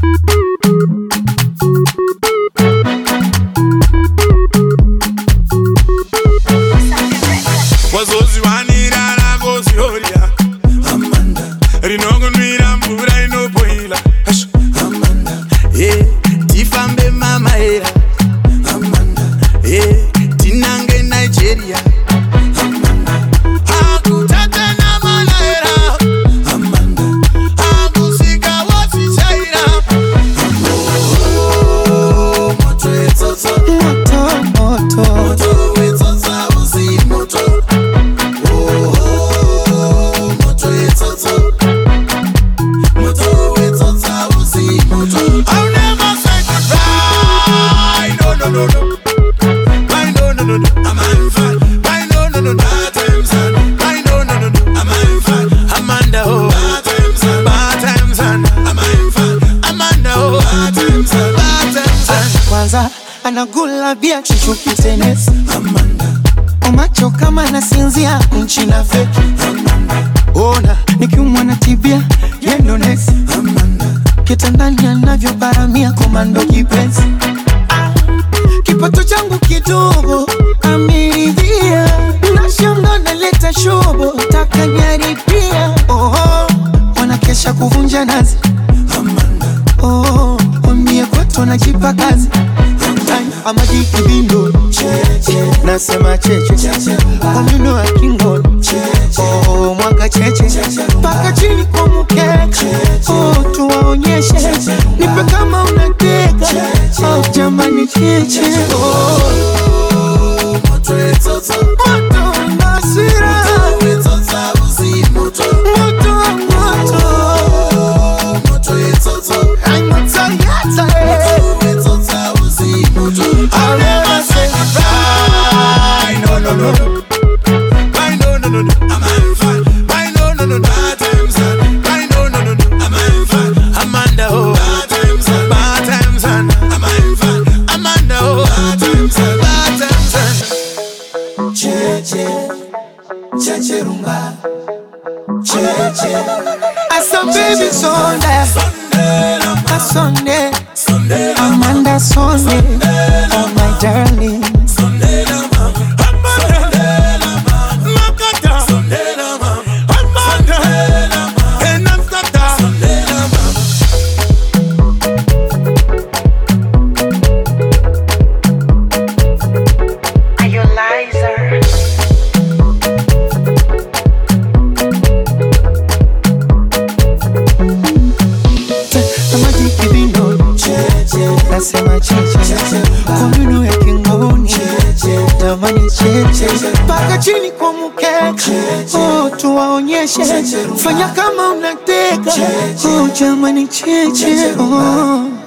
Wazozi wanira na gozi horia Amanda Rinongo nwira mbura inopoila Amanda Tifambe mama era Amanda Tinange Nigeria Amanda Akutata na mana era Amanda Akusika wasi chaira Moto etoto Moto etoto usi moto I'll never say goodbye. No. Why no. I'm having fun. Why no. Bad times on. Why no. I'm having fun. Amanda oh. Bad times on. I'm having fun. Amanda oh. Bad times on. Kwanza anagula bia chuchuki tenesi Amanda. Umacho kama nasinzia nchi na feki Amanda. Ona nikiumwa na tibia yendo nesi Amanda. Kitandani anavyo paramia komando kipenzi Kipato changu kidogo ameridhia Nashamba naleta shobo taka nyaripia Wanakesha kuvunja nazi Amanda Wambie kwetu najipa kazi Amadi kibindo Nasema cheche Wamino wa kingo Mwaka cheche Paka chini kwa mukeka Tuwaonyeshe Nipe kama unateka Jamani cheche Moto etoto Moto nasira Moto etoto usi moto Moto etoto I'm not yata Moto etoto usi moto I'll never say goodbye. No. Why no. I'm having fun. Why no. Bad times on. Why no. I'm having fun. Amanda oh. Bad times on. I'm having fun. Amanda oh. Bad times on. Cheche rumba. Cheche. I saw baby Sunday Amanda Sunday Oh my darling Nasema cheche Kuminu ya kingoni Jamani cheche Paka chini kwa mukeka Tuwaonyeshe Fanya kama unateka Jamani cheche